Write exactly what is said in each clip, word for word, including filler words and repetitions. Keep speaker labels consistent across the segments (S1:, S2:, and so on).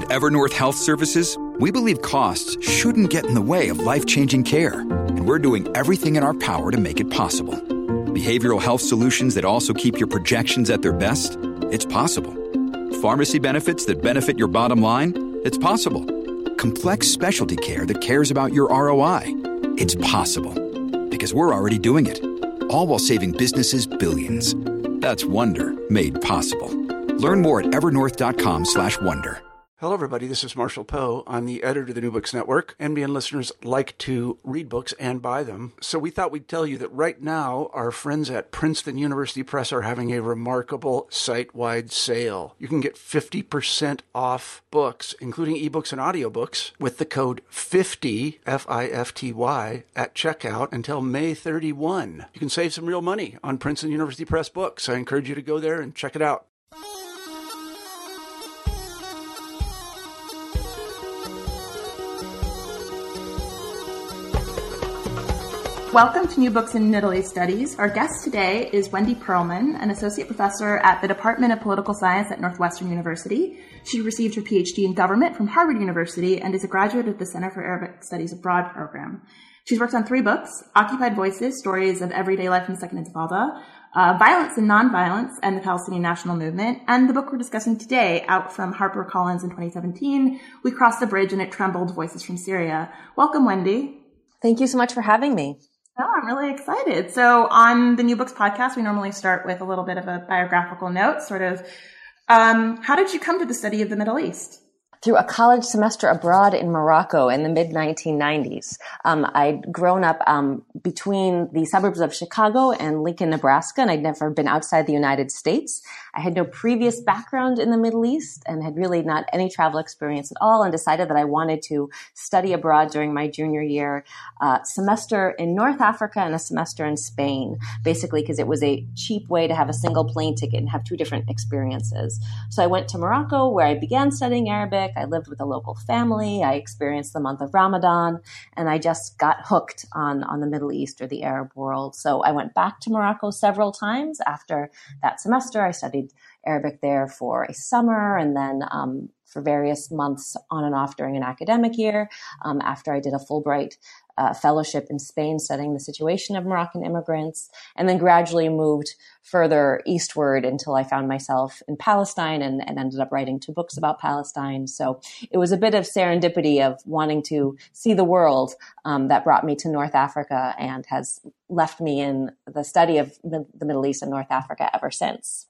S1: At Evernorth Health Services, we believe costs shouldn't get in the way of life-changing care, and we're doing everything in our power to make it possible. Behavioral health solutions that also keep your projections at their best? It's possible. Pharmacy benefits that benefit your bottom line? It's possible. Complex specialty care that cares about your R O I? It's possible. Because we're already doing it. All while saving businesses billions. That's Wonder made possible. Learn more at evernorth.com slash wonder.
S2: Hello, everybody. This is Marshall Poe. I'm the editor of the New Books Network. N B N listeners like to read books and buy them. So we thought we'd tell you that right now, our friends at Princeton University Press are having a remarkable site-wide sale. You can get fifty percent off books, including ebooks and audiobooks, with the code fifty, F I F T Y, at checkout until May thirty-first. You can save some real money on Princeton University Press books. I encourage you to go there and check it out.
S3: Welcome to New Books in Middle East Studies. Our guest today is Wendy Pearlman, an associate professor at the Department of Political Science at Northwestern University. She received her P H D in government from Harvard University and is a graduate of the Center for Arabic Studies Abroad program. She's worked on three books: Occupied Voices, Stories of Everyday Life in the Second Intifada, uh, Violence and Nonviolence, and the Palestinian National Movement, and the book we're discussing today, out from HarperCollins in twenty seventeen, We Crossed the Bridge and It Trembled, Voices from Syria. Welcome, Wendy.
S4: Thank you so much for having me.
S3: Oh, I'm really excited. So on the New Books podcast, we normally start with a little bit of a biographical note, sort of, um, how did you come to the study of the Middle East?
S4: Through a college semester abroad in Morocco in the mid nineteen nineties. Um, I'd grown up um, between the suburbs of Chicago and Lincoln, Nebraska, and I'd never been outside the United States. I had no previous background in the Middle East and had really not any travel experience at all, and decided that I wanted to study abroad during my junior year, uh, semester in North Africa and a semester in Spain, basically because it was a cheap way to have a single plane ticket and have two different experiences. So I went to Morocco, where I began studying Arabic. I lived with a local family. I experienced the month of Ramadan, and I just got hooked on, on the Middle East or the Arab world. So I went back to Morocco several times after that semester. I studied Arabic there for a summer, and then um, for various months on and off during an academic year, um, after I did a Fulbright uh, fellowship in Spain studying the situation of Moroccan immigrants, and then gradually moved further eastward until I found myself in Palestine and, and ended up writing two books about Palestine. So it was a bit of serendipity of wanting to see the world um, that brought me to North Africa and has left me in the study of the Middle East and North Africa ever since.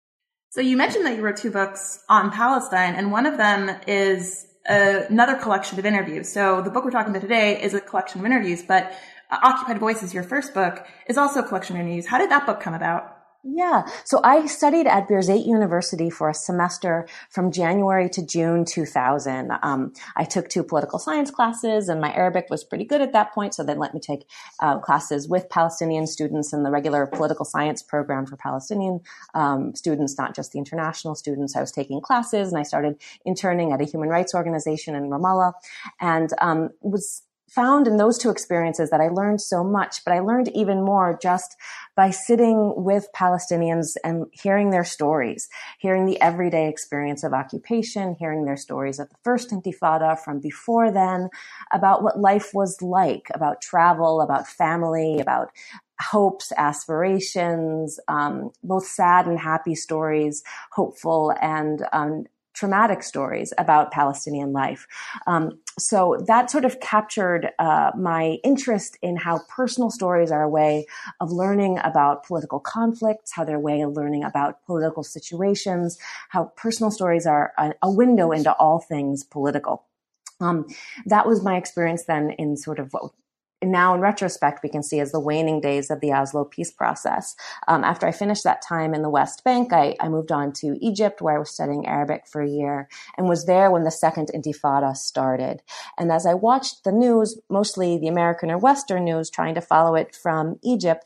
S3: So you mentioned that you wrote two books on Palestine, and one of them is uh, another collection of interviews. So the book we're talking about today is a collection of interviews, but uh, Occupied Voices, your first book, is also a collection of interviews. How did that book come about?
S4: Yeah. So I studied at Birzeit University for a semester from January to June two thousand. Um, I took two political science classes, and my Arabic was pretty good at that point, so they let me take uh, classes with Palestinian students in the regular political science program for Palestinian um, students, not just the international students. I was taking classes, and I started interning at a human rights organization in Ramallah, and um, was found in those two experiences that I learned so much, but I learned even more just by sitting with Palestinians and hearing their stories, hearing the everyday experience of occupation, hearing their stories of the first Intifada from before then, about what life was like, about travel, about family, about hopes, aspirations, um, both sad and happy stories, hopeful and um, traumatic stories about Palestinian life. Um, so that sort of captured uh, my interest in how personal stories are a way of learning about political conflicts, how they're a way of learning about political situations, how personal stories are a, a window into all things political. Um, that was my experience then in sort of what And now, in retrospect, we can see as the waning days of the Oslo peace process. Um, after I finished that time in the West Bank, I, I moved on to Egypt, where I was studying Arabic for a year, and was there when the second Intifada started. And as I watched the news, mostly the American or Western news, trying to follow it from Egypt,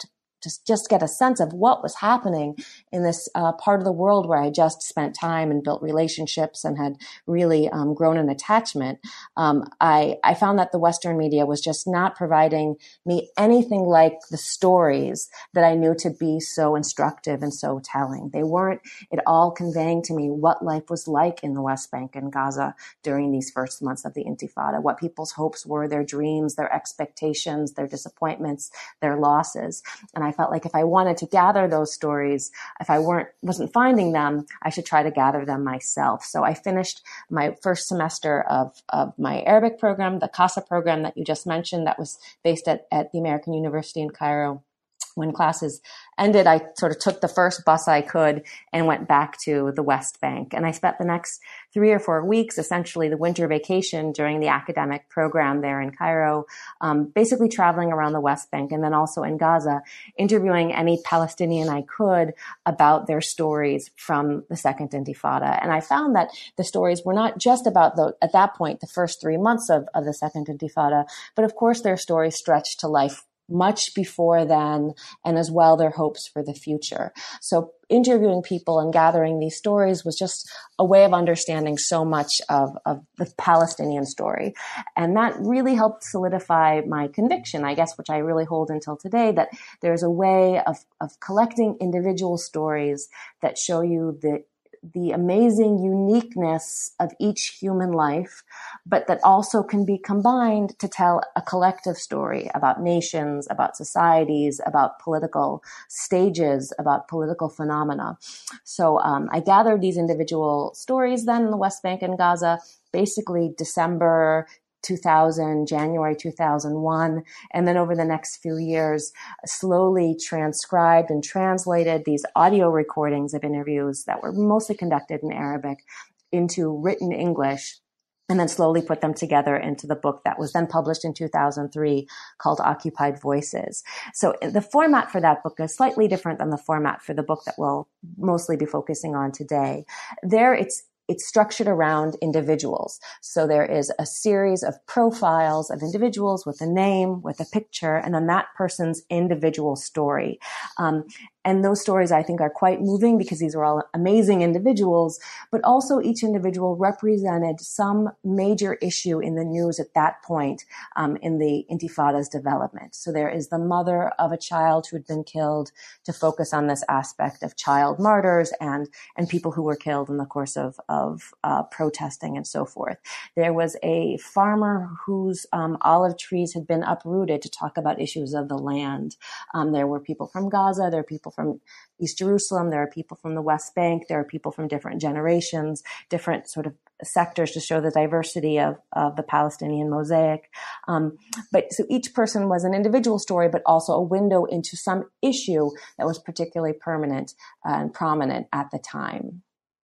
S4: to just get a sense of what was happening in this uh, part of the world where I just spent time and built relationships and had really um, grown an attachment, um, I, I found that the Western media was just not providing me anything like the stories that I knew to be so instructive and so telling. They weren't at all conveying to me what life was like in the West Bank and Gaza during these first months of the Intifada, what people's hopes were, their dreams, their expectations, their disappointments, their losses. And I felt like if I wanted to gather those stories, if I weren't wasn't finding them, I should try to gather them myself. So I finished my first semester of, of my Arabic program, the CASA program that you just mentioned, that was based at, at the American University in Cairo. When classes ended, I sort of took the first bus I could and went back to the West Bank. And I spent the next three or four weeks, essentially the winter vacation during the academic program there in Cairo, um, basically traveling around the West Bank and then also in Gaza, interviewing any Palestinian I could about their stories from the Second Intifada. And I found that the stories were not just about, the, at that point, the first three months of, of the Second Intifada, but of course their stories stretched to life much before then, and as well their hopes for the future. So interviewing people and gathering these stories was just a way of understanding so much of, of the Palestinian story. And that really helped solidify my conviction, I guess, which I really hold until today, that there's a way of, of collecting individual stories that show you the the amazing uniqueness of each human life, but that also can be combined to tell a collective story about nations, about societies, about political stages, about political phenomena. So um, I gathered these individual stories then in the West Bank and Gaza, basically December two thousand, January two thousand one, and then over the next few years, slowly transcribed and translated these audio recordings of interviews that were mostly conducted in Arabic into written English, and then slowly put them together into the book that was then published in two thousand three called Occupied Voices. So the format for that book is slightly different than the format for the book that we'll mostly be focusing on today. There, it's It's structured around individuals. So there is a series of profiles of individuals with a name, with a picture, and then that person's individual story. Um, and those stories, I think, are quite moving because these are all amazing individuals, but also each individual represented some major issue in the news at that point um, in the Intifada's development. So there is the mother of a child who had been killed, to focus on this aspect of child martyrs and, and people who were killed in the course of of uh, protesting and so forth. There was a farmer whose um, olive trees had been uprooted, to talk about issues of the land. Um, there were people from Gaza, there are people from East Jerusalem, there are people from the West Bank, there are people from different generations, different sort of sectors to show the diversity of, of the Palestinian mosaic. Um, but so each person was an individual story, but also a window into some issue that was particularly permanent uh, and prominent at the time.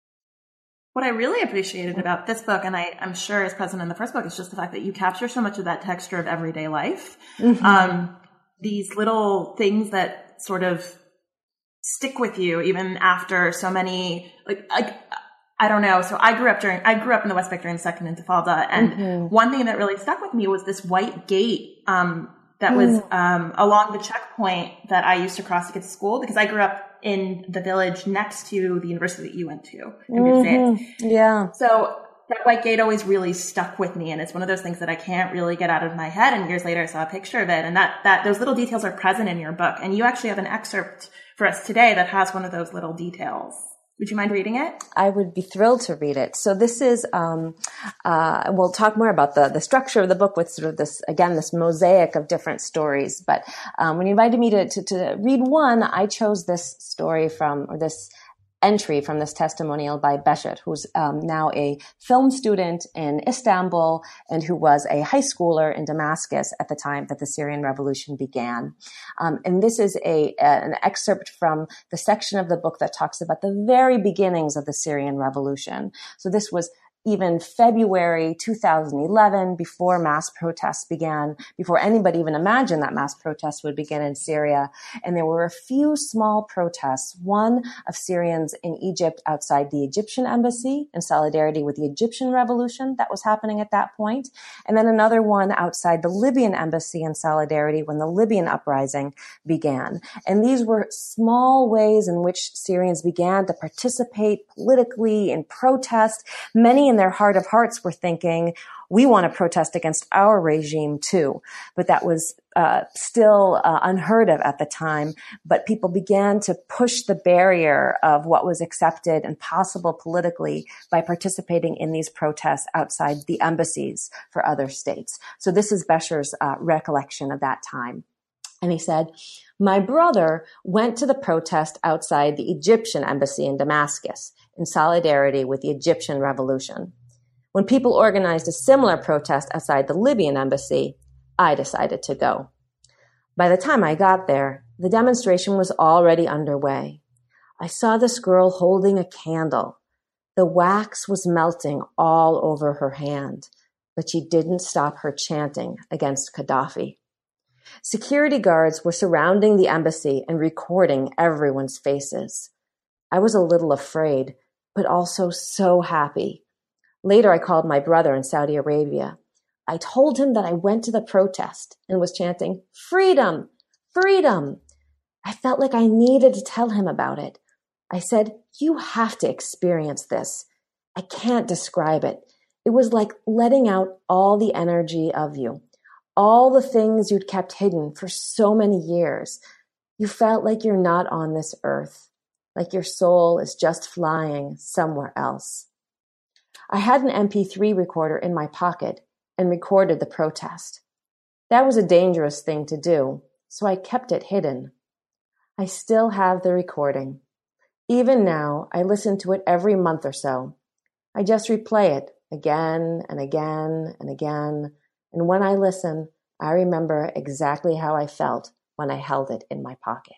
S3: What I really appreciated about this book, and I, I'm sure is present in the first book, is just the fact that you capture so much of that texture of everyday life. Mm-hmm. Um, these little things that sort of stick with you even after so many, like, like I don't know. So I grew up during, I grew up in the West Bank during the Second Intifada. And mm-hmm. one thing that really stuck with me was this white gate, um, that mm. was, um, along the checkpoint that I used to cross to get to school, because I grew up in the village next to the university that you went to.
S4: Mm-hmm. Yeah.
S3: So that white gate always really stuck with me. And it's one of those things that I can't really get out of my head. And years later, I saw a picture of it. And that, that those little details are present in your book. And you actually have an excerpt for us today that has one of those little details. Would you mind reading it?
S4: I would be thrilled to read it. So this is, um, uh, we'll talk more about the, the structure of the book with sort of this, again, this mosaic of different stories. But um, when you invited me to, to, to read one, I chose this story from, or this entry from this testimonial by Beşir, who's um, now a film student in Istanbul and who was a high schooler in Damascus at the time that the Syrian Revolution began. Um, and this is a, a an excerpt from the section of the book that talks about the very beginnings of the Syrian Revolution. So this was even February two thousand eleven, before mass protests began, before anybody even imagined that mass protests would begin in Syria. And there were a few small protests, one of Syrians in Egypt outside the Egyptian embassy in solidarity with the Egyptian revolution that was happening at that point. And then another one outside the Libyan embassy in solidarity when the Libyan uprising began. And these were small ways in which Syrians began to participate politically in protest. Many in their heart of hearts were thinking, we want to protest against our regime too. But that was uh, still uh, unheard of at the time. But people began to push the barrier of what was accepted and possible politically by participating in these protests outside the embassies for other states. So this is Besher's uh, recollection of that time. And he said, my brother went to the protest outside the Egyptian embassy in Damascus in solidarity with the Egyptian revolution. When people organized a similar protest outside the Libyan embassy, I decided to go. By the time I got there, the demonstration was already underway. I saw this girl holding a candle. The wax was melting all over her hand, but she didn't stop her chanting against Gaddafi. Security guards were surrounding the embassy and recording everyone's faces. I was a little afraid, but also so happy. Later, I called my brother in Saudi Arabia. I told him that I went to the protest and was chanting, freedom, freedom. I felt like I needed to tell him about it. I said, you have to experience this. I can't describe it. It was like letting out all the energy of you, all the things you'd kept hidden for so many years. You felt like you're not on this earth, like your soul is just flying somewhere else. I had an M P three recorder in my pocket and recorded the protest. That was a dangerous thing to do, so I kept it hidden. I still have the recording. Even now, I listen to it every month or so. I just replay it again and again and again, and when I listen, I remember exactly how I felt when I held it in my pocket.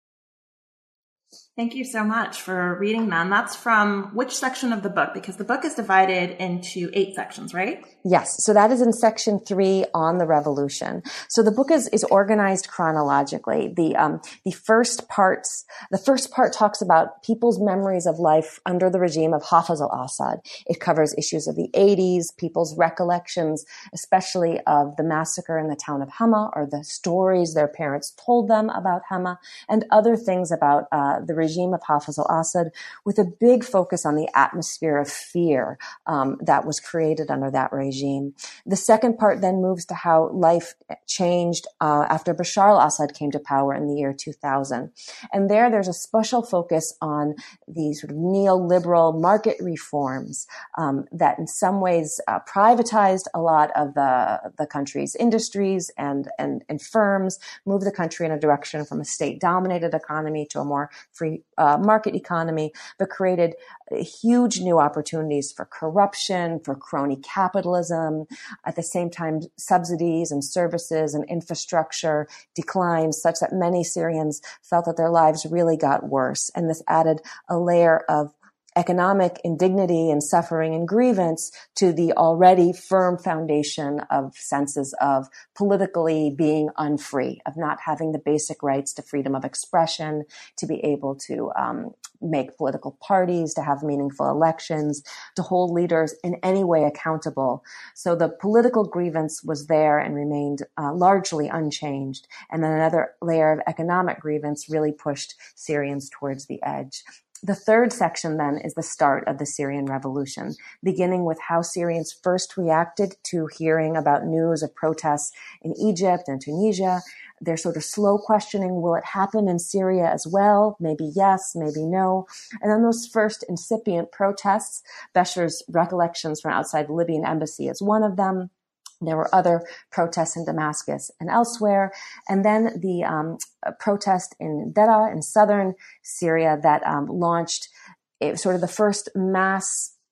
S3: Thank you so much for reading them. That's from which section of the book? Because the book is divided into eight sections, right?
S4: Yes. So that is in section three on the revolution. So the book is, is organized chronologically. The, um, the first parts, the first part talks about people's memories of life under the regime of Hafez al-Assad. It covers issues of the eighties, people's recollections, especially of the massacre in the town of Hama, or the stories their parents told them about Hama, and other things about, uh, the regime of Hafez al-Assad, with a big focus on the atmosphere of fear um, that was created under that regime. The second part then moves to how life changed uh, after Bashar al-Assad came to power in the year two thousand. And there, there's a special focus on the sort of neoliberal market reforms um, that in some ways uh, privatized a lot of the, the country's industries and, and, and firms, moved the country in a direction from a state-dominated economy to a more free uh, market economy, but created huge new opportunities for corruption, for crony capitalism. At the same time, subsidies and services and infrastructure declined such that many Syrians felt that their lives really got worse. And this added a layer of economic indignity and suffering and grievance to the already firm foundation of senses of politically being unfree, of not having the basic rights to freedom of expression, to be able to um, make political parties, to have meaningful elections, to hold leaders in any way accountable. So the political grievance was there and remained uh, largely unchanged. And then another layer of economic grievance really pushed Syrians towards the edge. The third section then is the start of the Syrian revolution, beginning with how Syrians first reacted to hearing about news of protests in Egypt and Tunisia. They're sort of slow questioning, will it happen in Syria as well? Maybe yes, maybe no. And then those first incipient protests, Besher's recollections from outside the Libyan embassy is one of them. There were other protests in Damascus and elsewhere. And then the um, protest in Deraa in southern Syria that um, launched it, sort of the first mass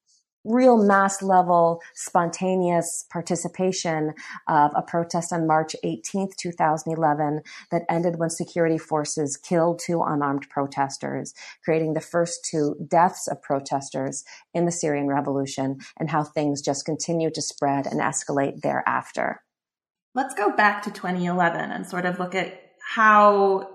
S4: real mass level spontaneous participation of a protest on March eighteenth, two thousand eleven that ended when security forces killed two unarmed protesters, creating the first two deaths of protesters in the Syrian revolution, and how things just continue to spread and escalate thereafter.
S3: Let's go back to twenty eleven and sort of look at how,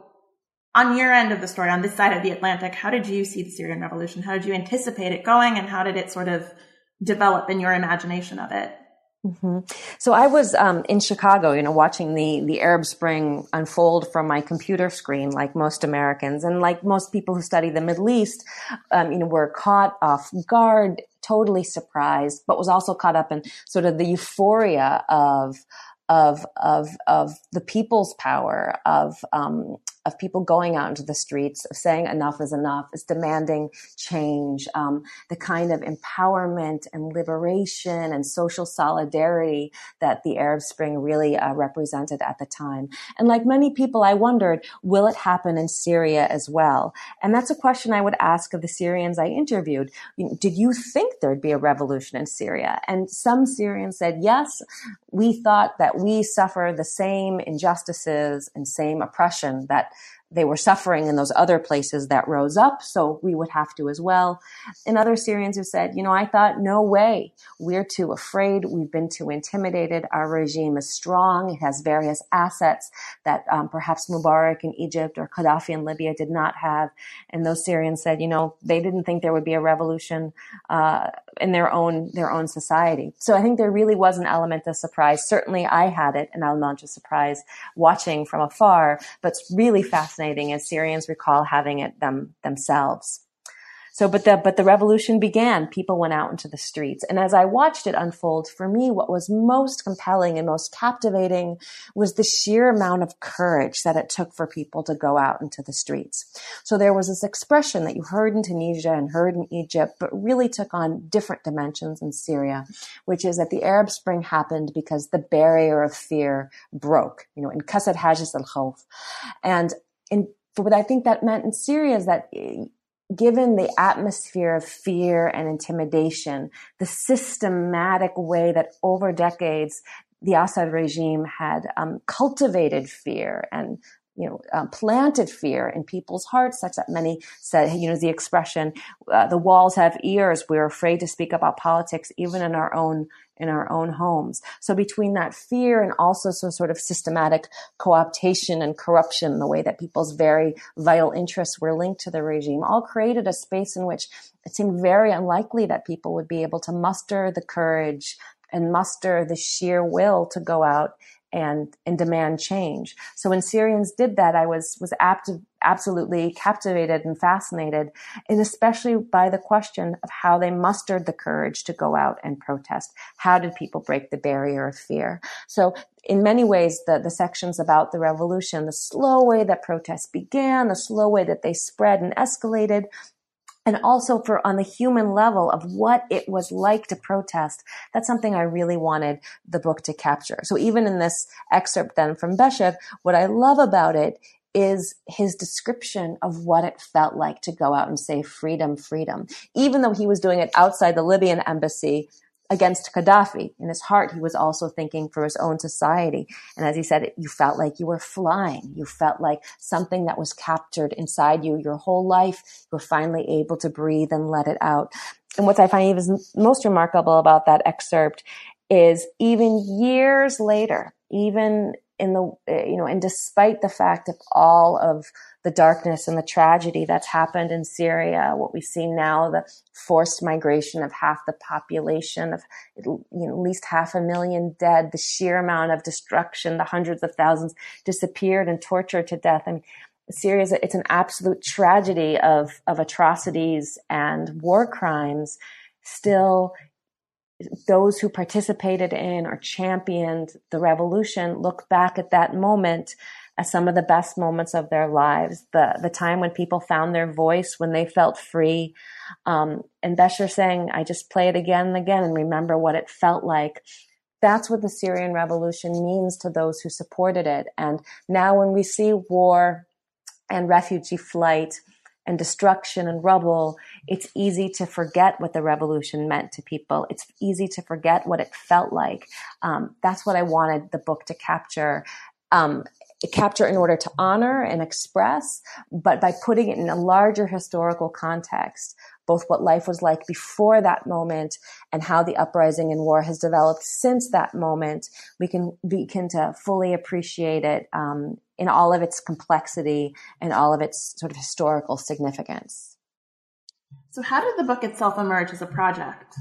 S3: on your end of the story, on this side of the Atlantic, how did you see the Syrian revolution? How did you anticipate it going, and how did it sort of develop in your imagination of it?
S4: Mm-hmm. So I was um, in Chicago, you know, watching the the Arab Spring unfold from my computer screen, like most Americans, and like most people who study the Middle East, um, you know, were caught off guard, totally surprised, but was also caught up in sort of the euphoria of of of of the people's power, of um, of people going out into the streets, of saying enough is enough, is demanding change, um, the kind of empowerment and liberation and social solidarity that the Arab Spring really uh, represented at the time. And like many people, I wondered, will it happen in Syria as well? And that's a question I would ask of the Syrians I interviewed. Did you think there'd be a revolution in Syria? And some Syrians said, yes, we thought that we suffer the same injustices and same oppression that they were suffering in those other places that rose up, so we would have to as well. And other Syrians who said, you know, I thought, no way. We're too afraid. We've been too intimidated. Our regime is strong. It has various assets that um, perhaps Mubarak in Egypt or Gaddafi in Libya did not have. And those Syrians said, you know, they didn't think there would be a revolution uh, in their own their own society. So I think there really was an element of surprise. Certainly I had it, an element of surprise watching from afar, but it's really fascinating as Syrians recall having it them themselves. So, but the, but the revolution began. People went out into the streets. And as I watched it unfold, for me, what was most compelling and most captivating was the sheer amount of courage that it took for people to go out into the streets. So there was this expression that you heard in Tunisia and heard in Egypt, but really took on different dimensions in Syria, which is that the Arab Spring happened because the barrier of fear broke, you know, in Kasad Hajis al-Khawf. And in, for what I think that meant in Syria is that given the atmosphere of fear and intimidation, the systematic way that over decades the Assad regime had um, cultivated fear and you know, uh, planted fear in people's hearts, such that many said, you know, the expression, uh, the walls have ears. We're afraid to speak about politics, even in our own in our own homes. So between that fear and also some sort of systematic co-optation and corruption, the way that people's very vital interests were linked to the regime, all created a space in which it seemed very unlikely that people would be able to muster the courage and muster the sheer will to go out and, and demand change. So when Syrians did that, I was, was apt, absolutely captivated and fascinated, and especially by the question of how they mustered the courage to go out and protest. How did people break the barrier of fear? So in many ways, the, the sections about the revolution, the slow way that protests began, the slow way that they spread and escalated, and also for on the human level of what it was like to protest. That's something I really wanted the book to capture. So even in this excerpt then from Beshev, what I love about it is his description of what it felt like to go out and say freedom, freedom. Even though he was doing it outside the Libyan embassy against Gaddafi, in his heart, he was also thinking for his own society. And as he said, you felt like you were flying. You felt like something that was captured inside you your whole life. You were finally able to breathe and let it out. And what I find even most remarkable about that excerpt is even years later, even in the, you know, and despite the fact of all of the darkness and the tragedy that's happened in Syria, what we see now, the forced migration of half the population, of you know, at least half a million dead, the sheer amount of destruction, the hundreds of thousands disappeared and tortured to death. I mean, Syria is, it's an absolute tragedy of, of atrocities and war crimes. Still, those who participated in or championed the revolution look back at that moment as some of the best moments of their lives, the the time when people found their voice, when they felt free. Um, and Beshev saying, I just play it again and again and remember what it felt like. That's what the Syrian revolution means to those who supported it. And now when we see war and refugee flight and destruction and rubble, it's easy to forget what the revolution meant to people. It's easy to forget what it felt like. Um, that's what I wanted the book to capture. Um, capture in order to honor and express, but by putting it in a larger historical context, both what life was like before that moment and how the uprising and war has developed since that moment, we can begin to fully appreciate it um, in all of its complexity and all of its sort of historical significance.
S3: So how did the book itself emerge as a project?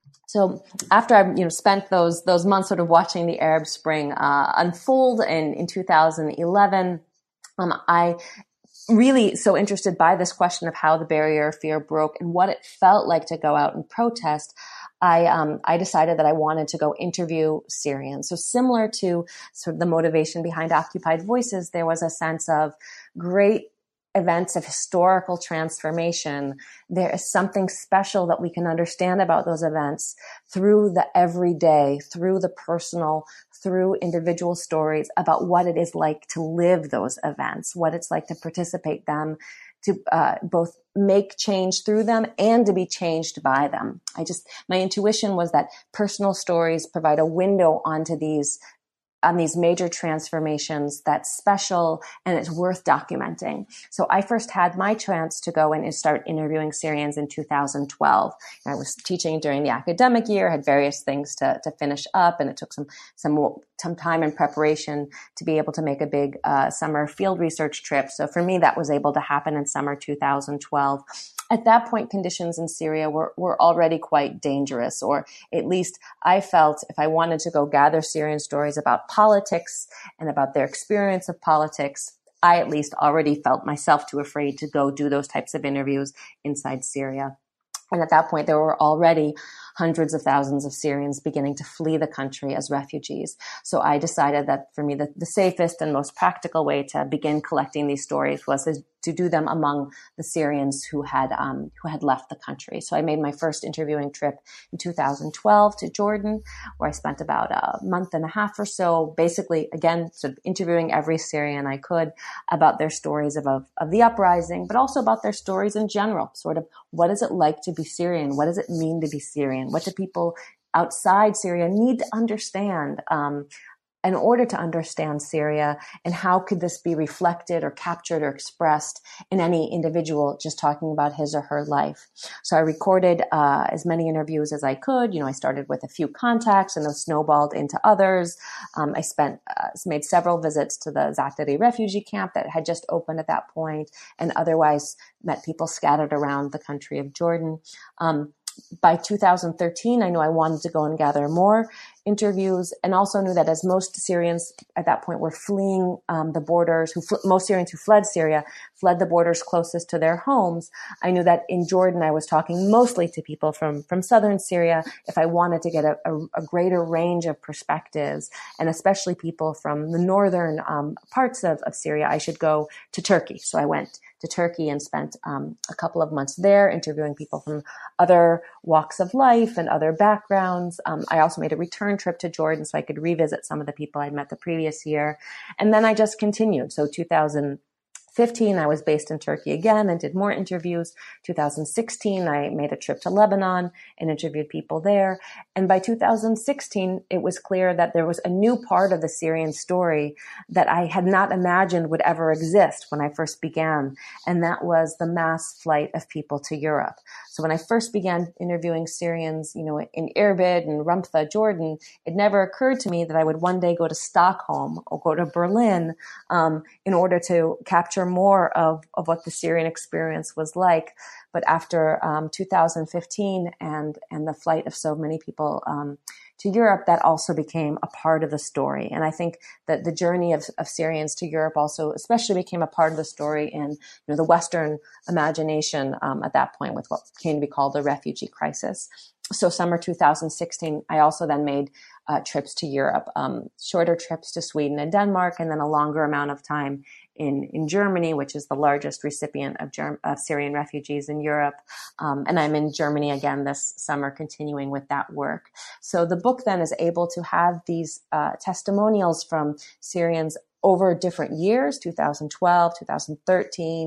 S4: So after I, you know, spent those those months sort of watching the Arab Spring uh, unfold in, in two thousand eleven, um, I really so interested by this question of how the barrier of fear broke and what it felt like to go out and protest. I um, I decided that I wanted to go interview Syrians. So similar to sort of the motivation behind Occupied Voices, there was a sense of great events of historical transformation. There is something special that we can understand about those events through the everyday, through the personal, through individual stories about what it is like to live those events, what it's like to participate them, to uh, both make change through them and to be changed by them. I just, my intuition was that personal stories provide a window onto these on these major transformations that's special and it's worth documenting. So I first had my chance to go in and start interviewing Syrians in two thousand twelve. And I was teaching during the academic year, had various things to, to finish up, and it took some, some, some time in preparation to be able to make a big uh, summer field research trip. So for me, that was able to happen in summer two thousand twelve. At that point, conditions in Syria were, were already quite dangerous, or at least I felt if I wanted to go gather Syrian stories about politics and about their experience of politics, I at least already felt myself too afraid to go do those types of interviews inside Syria. And at that point, there were already hundreds of thousands of Syrians beginning to flee the country as refugees. So I decided that for me, the, the safest and most practical way to begin collecting these stories was to, to do them among the Syrians who had um, who had left the country. So I made my first interviewing trip in two thousand twelve to Jordan, where I spent about a month and a half or so, basically, again, sort of interviewing every Syrian I could about their stories of, of, of the uprising, but also about their stories in general, sort of what is it like to be Syrian? What does it mean to be Syrian? What do people outside Syria need to understand um, in order to understand Syria? And how could this be reflected or captured or expressed in any individual just talking about his or her life? So I recorded uh, as many interviews as I could. You know, I started with a few contacts and those snowballed into others. Um, I spent, uh, made several visits to the Zaatari refugee camp that had just opened at that point, and otherwise met people scattered around the country of Jordan. Um, By two thousand thirteen, I knew I wanted to go and gather more interviews, and also knew that as most Syrians at that point were fleeing um, the borders, who fl- most Syrians who fled Syria fled the borders closest to their homes, I knew that in Jordan I was talking mostly to people from, from southern Syria. If I wanted to get a, a, a greater range of perspectives, and especially people from the northern um, parts of, of Syria, I should go to Turkey. So I went to Turkey and spent um, a couple of months there interviewing people from other walks of life and other backgrounds. Um, I also made a return trip to Jordan so I could revisit some of the people I'd met the previous year. And then I just continued. So two thousand fifteen, I was based in Turkey again and did more interviews. two thousand sixteen, I made a trip to Lebanon and interviewed people there. And by two thousand sixteen, it was clear that there was a new part of the Syrian story that I had not imagined would ever exist when I first began. And that was the mass flight of people to Europe. So when I first began interviewing Syrians, you know, in Irbid and Ramtha, Jordan, it never occurred to me that I would one day go to Stockholm or go to Berlin um, in order to capture more of, of what the Syrian experience was like. But after um, two thousand fifteen and, and the flight of so many people um, to Europe, that also became a part of the story. And I think that the journey of, of Syrians to Europe also especially became a part of the story in you know, the Western imagination um, at that point with what came to be called the refugee crisis. So summer two thousand sixteen, I also then made uh, trips to Europe, um, shorter trips to Sweden and Denmark, and then a longer amount of time in, in Germany, which is the largest recipient of, Germ- of Syrian refugees in Europe. Um, and I'm in Germany again this summer, continuing with that work. So the book then is able to have these uh, testimonials from Syrians over different years, two thousand twelve, two thousand thirteen,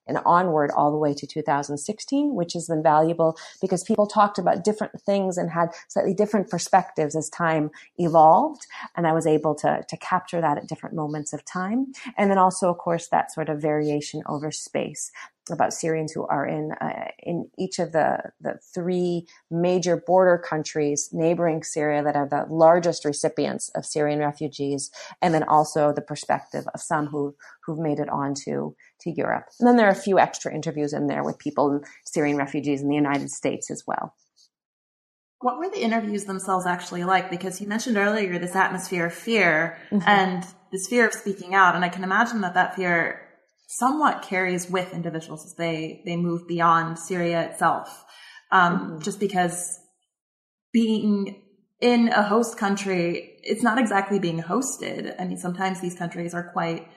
S4: and onward all the way to two thousand sixteen, which has been valuable because people talked about different things and had slightly different perspectives as time evolved. And I was able to, to capture that at different moments of time. And then also, of course, that sort of variation over space about Syrians who are in uh, in each of the, the three major border countries neighboring Syria that are the largest recipients of Syrian refugees, and then also the perspective of some who, who've made it on to, to Europe. And then there are a few extra interviews in there with people, Syrian refugees in the United States as well.
S3: What were the interviews themselves actually like? Because you mentioned earlier this atmosphere of fear mm-hmm. and this fear of speaking out, and I can imagine that that fear somewhat carries with individuals as they, they move beyond Syria itself. Um, mm-hmm. Just because being in a host country, it's not exactly being hosted. I mean, sometimes these countries are quite,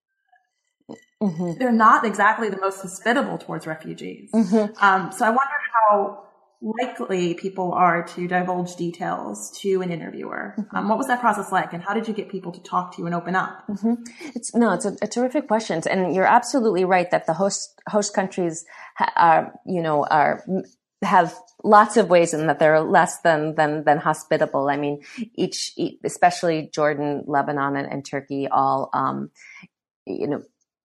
S3: mm-hmm. they're not exactly the most hospitable towards refugees. Mm-hmm. Um, so I wonder how likely people are to divulge details to an interviewer. Mm-hmm. Um, what was that process like, and how did you get people to talk to you and open up?
S4: Mm-hmm. It's no, it's a, a terrific question, and you're absolutely right that the host host countries are, you know, are have lots of ways in that they're less than than than hospitable. I mean, each, especially Jordan, Lebanon, and, and Turkey, all, um, you know.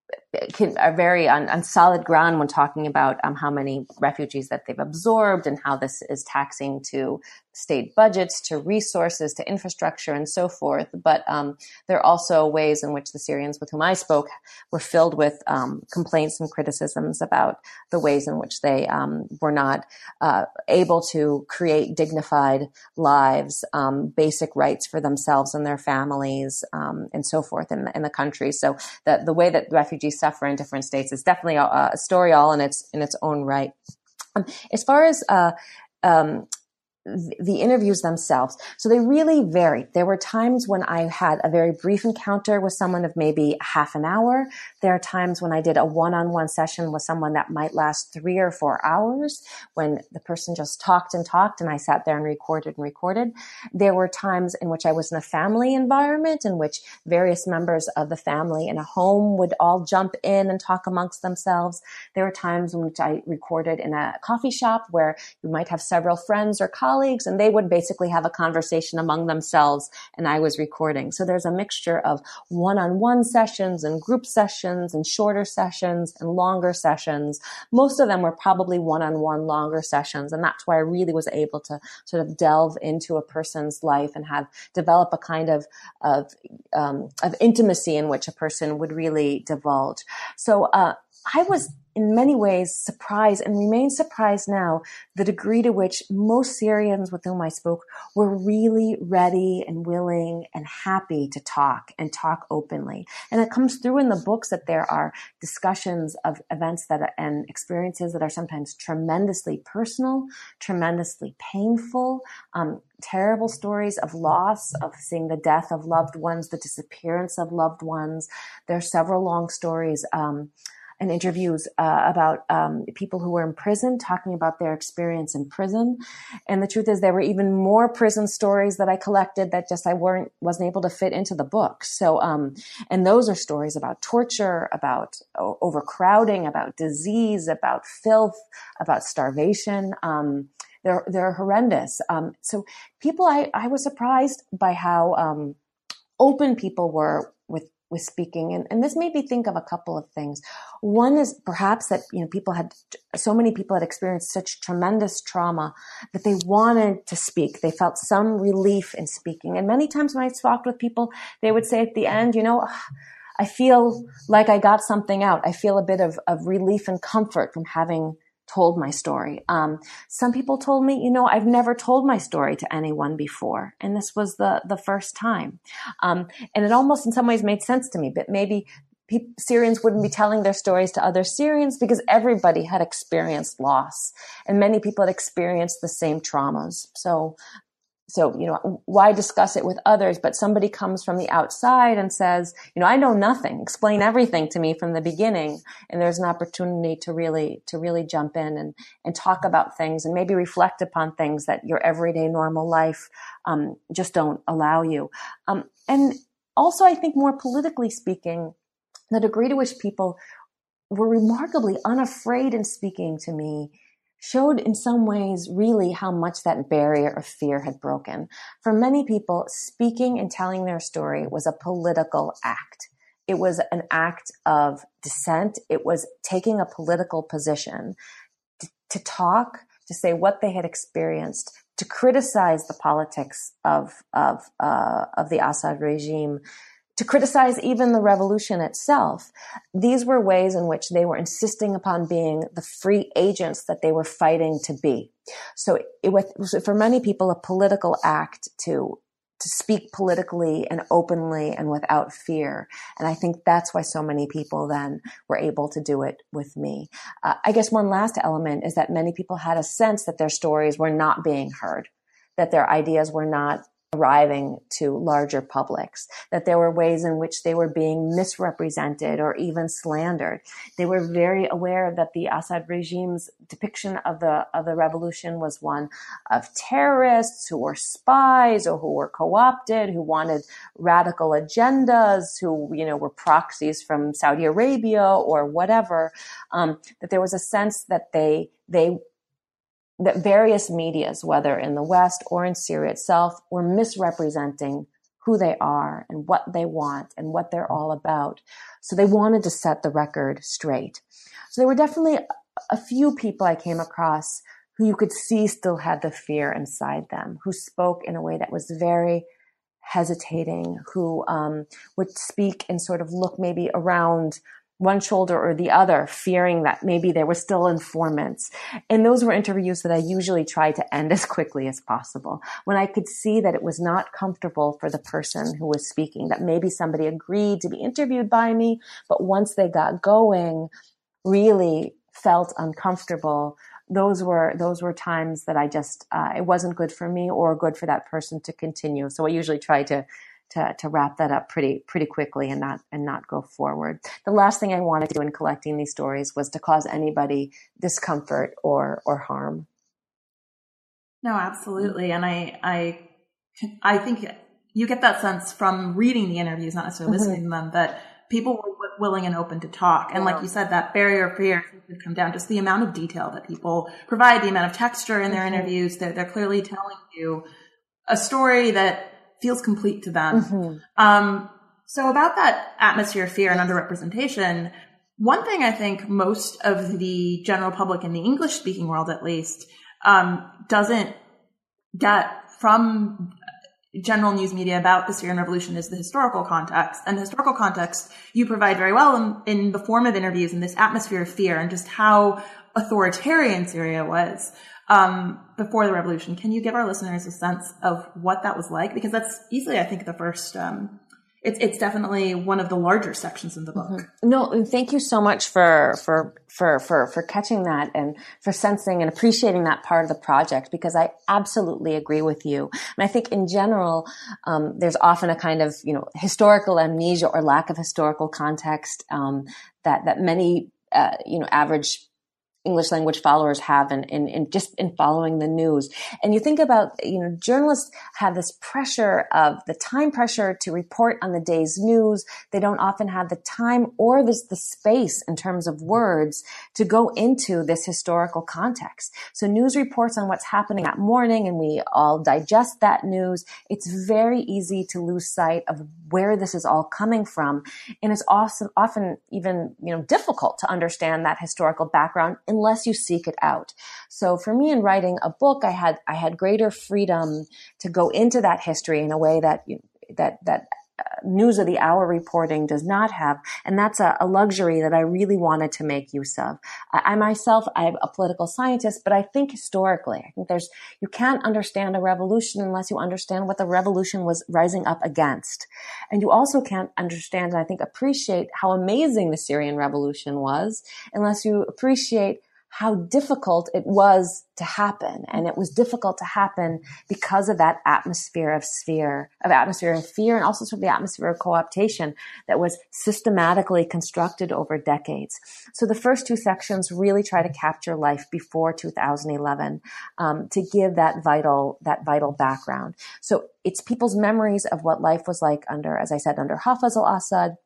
S4: Can, are very on, on solid ground when talking about um, how many refugees that they've absorbed and how this is taxing to state budgets, to resources, to infrastructure, and so forth. But um, there are also ways in which the Syrians with whom I spoke were filled with um, complaints and criticisms about the ways in which they um, were not uh, able to create dignified lives, um, basic rights for themselves and their families, um, and so forth in the, in the country. So the, the way that refugees suffer in different states is definitely a, a story all in its in its own right. Um, as far as uh, um, the interviews themselves. So they really varied. There were times when I had a very brief encounter with someone of maybe half an hour. There are times when I did a one-on-one session with someone that might last three or four hours when the person just talked and talked and I sat there and recorded and recorded. There were times in which I was in a family environment in which various members of the family in a home would all jump in and talk amongst themselves. There were times in which I recorded in a coffee shop where you might have several friends or colleagues colleagues, and they would basically have a conversation among themselves, and I was recording. So there's a mixture of one-on-one sessions and group sessions and shorter sessions and longer sessions. Most of them were probably one-on-one longer sessions, and that's why I really was able to sort of delve into a person's life and have develop a kind of of, um, of intimacy in which a person would really divulge. So uh, I was in many ways surprised and remain surprised now the degree to which most Syrians with whom I spoke were really ready and willing and happy to talk and talk openly. And it comes through in the books that there are discussions of events that are, and experiences that are sometimes tremendously personal, tremendously painful, um, terrible stories of loss, of seeing the death of loved ones, the disappearance of loved ones. There are several long stories, um, and interviews uh, about um, people who were in prison, talking about their experience in prison. And the truth is, there were even more prison stories that I collected that just I weren't wasn't able to fit into the book. So, um, and those are stories about torture, about o- overcrowding, about disease, about filth, about starvation. Um, they're they're horrendous. Um, so, people, I I was surprised by how um, open people were with. with speaking. And, and this made me think of a couple of things. One is perhaps that, you know, people had, so many people had experienced such tremendous trauma that they wanted to speak. They felt some relief in speaking. And many times when I talked with people, they would say at the end, you know, I feel like I got something out. I feel a bit of, of relief and comfort from having told my story. Um, some people told me, you know, I've never told my story to anyone before. And this was the, the first time. Um, and it almost in some ways made sense to me, but maybe pe- Syrians wouldn't be telling their stories to other Syrians because everybody had experienced loss and many people had experienced the same traumas. So, So, you know, why discuss it with others? But somebody comes from the outside and says, you know, I know nothing. Explain everything to me from the beginning. And there's an opportunity to really, to really jump in and, and talk about things and maybe reflect upon things that your everyday normal life, um, just don't allow you. Um, and also I think more politically speaking, the degree to which people were remarkably unafraid in speaking to me, showed in some ways really how much that barrier of fear had broken. For many people, speaking and telling their story was a political act. It was an act of dissent. It was taking a political position to, to talk, to say what they had experienced, to criticize the politics of, of, uh, of the Assad regime, to criticize even the revolution itself. These were ways in which they were insisting upon being the free agents that they were fighting to be. So it was, for many people, a political act to, to speak politically and openly and without fear. And I think that's why so many people then were able to do it with me. Uh, I guess one last element is that many people had a sense that their stories were not being heard, that their ideas were not arriving to larger publics, that there were ways in which they were being misrepresented or even slandered. They were very aware that the Assad regime's depiction of the of the revolution was one of terrorists who were spies or who were co-opted, who wanted radical agendas, who, you know, were proxies from Saudi Arabia or whatever. Um, that there was a sense that they they that various medias, whether in the West or in Syria itself, were misrepresenting who they are and what they want and what they're all about. So they wanted to set the record straight. So there were definitely a few people I came across who you could see still had the fear inside them, who spoke in a way that was very hesitating, who um, would speak and sort of look maybe around one shoulder or the other, fearing that maybe there were still informants. And those were interviews that I usually tried to end as quickly as possible, when I could see that it was not comfortable for the person who was speaking, that maybe somebody agreed to be interviewed by me, but once they got going, really felt uncomfortable. Those were, those were times that I just, uh, it wasn't good for me or good for that person to continue. So I usually try to To, to wrap that up pretty pretty quickly and not and not go forward. The last thing I wanted to do in collecting these stories was to cause anybody discomfort or or harm.
S3: No, absolutely, and I I I think you get that sense from reading the interviews, not necessarily mm-hmm. listening to them, that people were willing and open to talk. And yeah. like you said, that barrier of fear would come down just the amount of detail that people provide, the amount of texture in their mm-hmm. interviews. They're they're clearly telling you a story that feels complete to them. Mm-hmm. Um, so about that atmosphere of fear and underrepresentation, one thing I think most of the general public in the English speaking world, at least, um, doesn't get from general news media about the Syrian revolution is the historical context. And the historical context you provide very well in, in the form of interviews and this atmosphere of fear and just how authoritarian Syria was um, before the revolution. Can you give our listeners a sense of what that was like? Because that's easily, I think, the first, um, it's, it's definitely one of the larger sections in the book.
S4: Mm-hmm. No, and thank you so much for, for, for, for, for catching that and for sensing and appreciating that part of the project, because I absolutely agree with you. And I think in general, um, there's often a kind of, you know, historical amnesia or lack of historical context, um, that, that many, uh, you know, average English language followers have in, in, in just in following the news. And you think about, you know, journalists have this pressure of the time pressure to report on the day's news. They don't often have the time or this, the space in terms of words to go into this historical context. So news reports on what's happening that morning and we all digest that news. It's very easy to lose sight of where this is all coming from. And it's also often even, you know, difficult to understand that historical background unless you seek it out. So for me in writing a book, I had, I had greater freedom to go into that history in a way that, you, that, that uh, news of the hour reporting does not have. And that's a, a luxury that I really wanted to make use of. I, I myself, I'm a political scientist, but I think historically, I think there's, you can't understand a revolution unless you understand what the revolution was rising up against. And you also can't understand, and I think appreciate how amazing the Syrian revolution was unless you appreciate how difficult it was to happen. And it was difficult to happen because of that atmosphere of sphere, of atmosphere of fear, and also sort of the atmosphere of co-optation that was systematically constructed over decades. So the first two sections really try to capture life before two thousand eleven, um, to give that vital, that vital background. So it's people's memories of what life was like under, as I said, under Hafez al-Assad,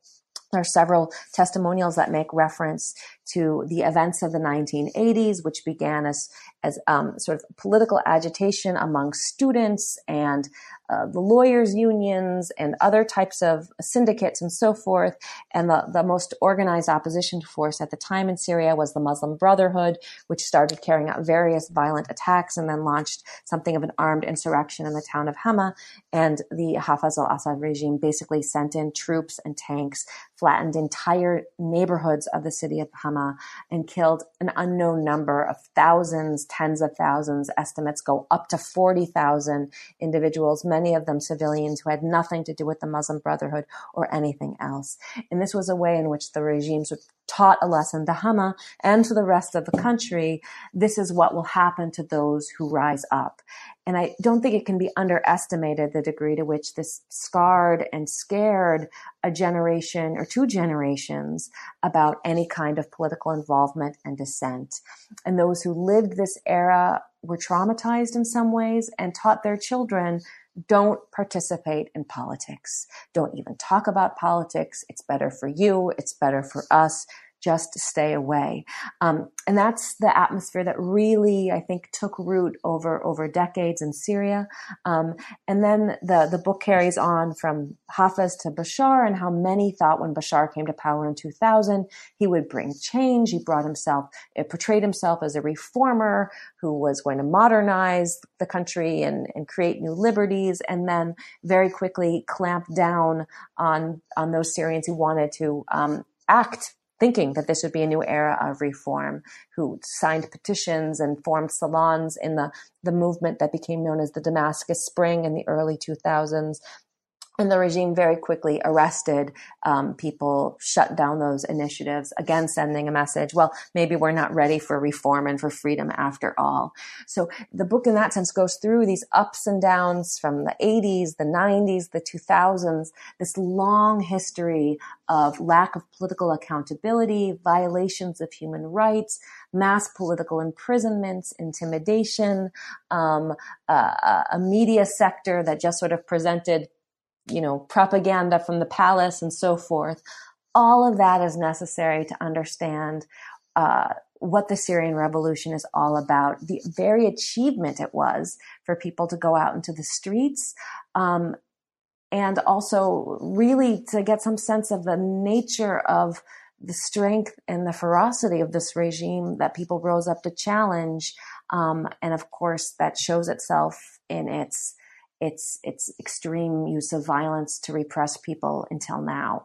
S4: There are several testimonials that make reference to the events of the nineteen eighties, which began as, as um, sort of political agitation among students and uh, the lawyers' unions and other types of syndicates and so forth. And the, the most organized opposition force at the time in Syria was the Muslim Brotherhood, which started carrying out various violent attacks and then launched something of an armed insurrection in the town of Hama. And the Hafez al-Assad regime basically sent in troops and tanks, flattened entire neighborhoods of the city of Hama, and killed an unknown number of thousands, tens of thousands. Estimates go up to forty thousand individuals, many of them civilians who had nothing to do with the Muslim Brotherhood or anything else. And this was a way in which the regimes taught a lesson to Hama and to the rest of the country. This is what will happen to those who rise up. And I don't think it can be underestimated the degree to which this scarred and scared a generation or two generations about any kind of political involvement and dissent. And those who lived this era were traumatized in some ways and taught their children, don't participate in politics. Don't even talk about politics. It's better for you. It's better for us. Just stay away. Um, and that's the atmosphere that really, I think, took root over, over decades in Syria. Um, and then the, the book carries on from Hafez to Bashar and how many thought when Bashar came to power in two thousand, he would bring change. He brought himself, it portrayed himself as a reformer who was going to modernize the country and, and create new liberties, and then very quickly clamped down on, on those Syrians who wanted to um, act thinking that this would be a new era of reform, who signed petitions and formed salons in the, the movement that became known as the Damascus Spring in the early two thousands. And the regime very quickly arrested um, people, shut down those initiatives, again sending a message, well, maybe we're not ready for reform and for freedom after all. So the book in that sense goes through these ups and downs from the eighties, the nineties, the two thousands, this long history of lack of political accountability, violations of human rights, mass political imprisonments, intimidation, um, uh, a media sector that just sort of presented you know, propaganda from the palace and so forth. All of that is necessary to understand uh, what the Syrian revolution is all about, the very achievement it was for people to go out into the streets, um, and also really to get some sense of the nature of the strength and the ferocity of this regime that people rose up to challenge. Um, and of course, that shows itself in its It's its extreme use of violence to repress people until now.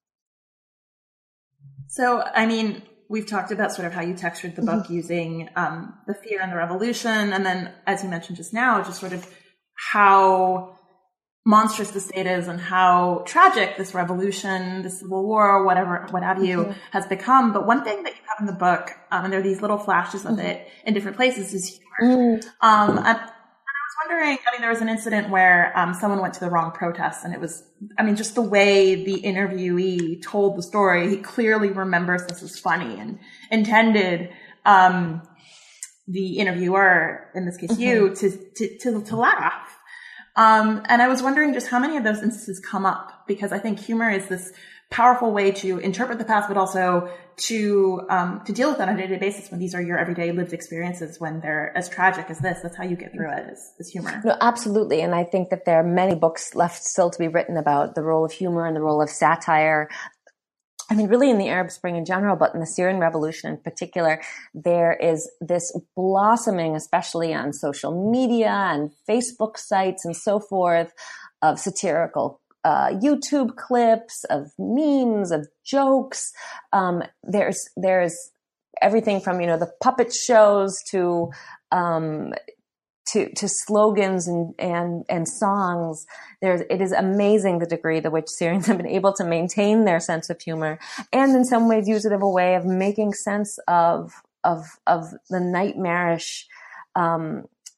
S3: So, I mean, we've talked about sort of how you textured the book mm-hmm. using um, the fear and the revolution. And then, as you mentioned just now, just sort of how monstrous the state is and how tragic this revolution, the civil war, whatever, what have you, mm-hmm. has become. But one thing that you have in the book, um, and there are these little flashes of mm-hmm. it in different places, is humor. Mm-hmm. Um, and, wondering, I mean, there was an incident where um, someone went to the wrong protest, and it was, I mean, just the way the interviewee told the story, he clearly remembers this was funny and intended um, the interviewer, in this case mm-hmm. you, to, to, to, to laugh. Um, and I was wondering just how many of those instances come up, because I think humor is this powerful way to interpret the past, but also to um, to deal with that on a day-to-day basis when these are your everyday lived experiences, when they're as tragic as this. That's how you get through it, is, is humor.
S4: No, absolutely. And I think that there are many books left still to be written about the role of humor and the role of satire. I mean, really in the Arab Spring in general, but in the Syrian Revolution in particular, there is this blossoming, especially on social media and Facebook sites and so forth, of satirical Uh, YouTube clips, of memes, of jokes. Um, there's, there's everything from, you know, the puppet shows to, um, to, to slogans and, and, and songs. There's, it is amazing the degree to which Syrians have been able to maintain their sense of humor and in some ways use it as a way of making sense of, of, of the nightmarish, um,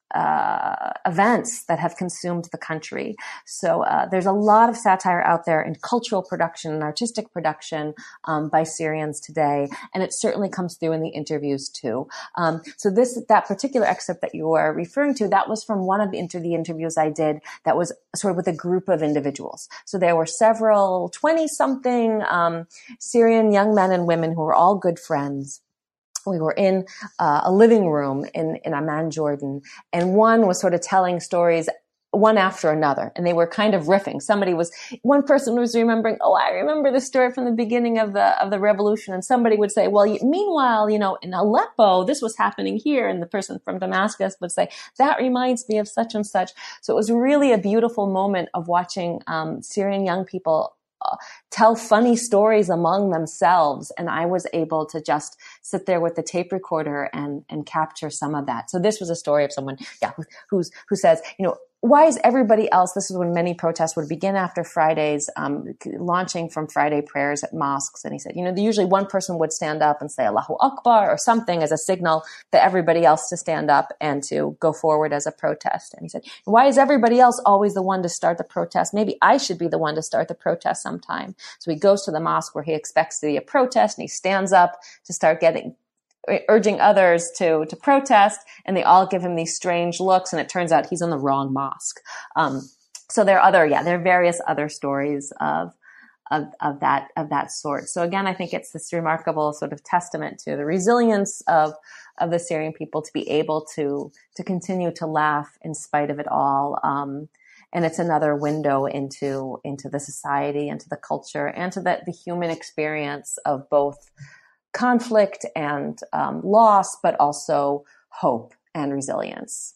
S4: uh, events that have consumed the country. So uh, there's a lot of satire out there in cultural production and artistic production um, by Syrians today, and it certainly comes through in the interviews too. Um, so this that particular excerpt that you are referring to, that was from one of the, inter- the interviews I did that was sort of with a group of individuals. So there were several twenty-something um, Syrian young men and women who were all good friends. We were in uh, a living room in, in Amman, Jordan, and one was sort of telling stories one after another, and they were kind of riffing. Somebody was, one person was remembering, oh, I remember the story from the beginning of the of the revolution, and somebody would say, well, meanwhile, you know, in Aleppo, this was happening here, and the person from Damascus would say, that reminds me of such and such. So it was really a beautiful moment of watching um, Syrian young people Uh, tell funny stories among themselves. And I was able to just sit there with the tape recorder and, and capture some of that. So this was a story of someone, yeah, who, who's, who says, you know, why is everybody else, this is when many protests would begin after Fridays, um, launching from Friday prayers at mosques. And he said, you know, usually one person would stand up and say Allahu Akbar or something as a signal to everybody else to stand up and to go forward as a protest. And he said, why is everybody else always the one to start the protest? Maybe I should be the one to start the protest sometime. So he goes to the mosque where he expects to be a protest, and he stands up to start getting urging others to to protest, and they all give him these strange looks, and it turns out he's in the wrong mosque. Um, so there are other, yeah, there are various other stories of, of of that of that sort. So again, I think it's this remarkable sort of testament to the resilience of of the Syrian people to be able to to continue to laugh in spite of it all. Um, and it's another window into into the society, into the culture, and to the, the human experience of both conflict and um, loss, but also hope and resilience.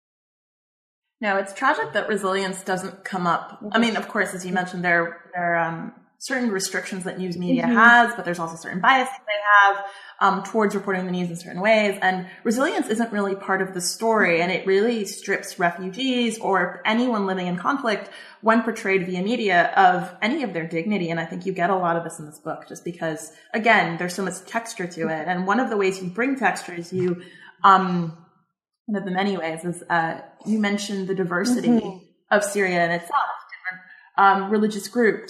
S3: No, it's tragic that resilience doesn't come up. I mean, of course, as you mentioned, there, there are um, certain restrictions that news media mm-hmm. has, but there's also certain biases they have um, towards reporting the news in certain ways. And resilience isn't really part of the story, and it really strips refugees or anyone living in conflict, when portrayed via media, of any of their dignity. And I think you get a lot of this in this book, just because, again, there's so much texture to it. And one of the ways you bring texture is you, um, one of the many ways is uh, you mentioned the diversity mm-hmm. of Syria in itself, different um, religious groups.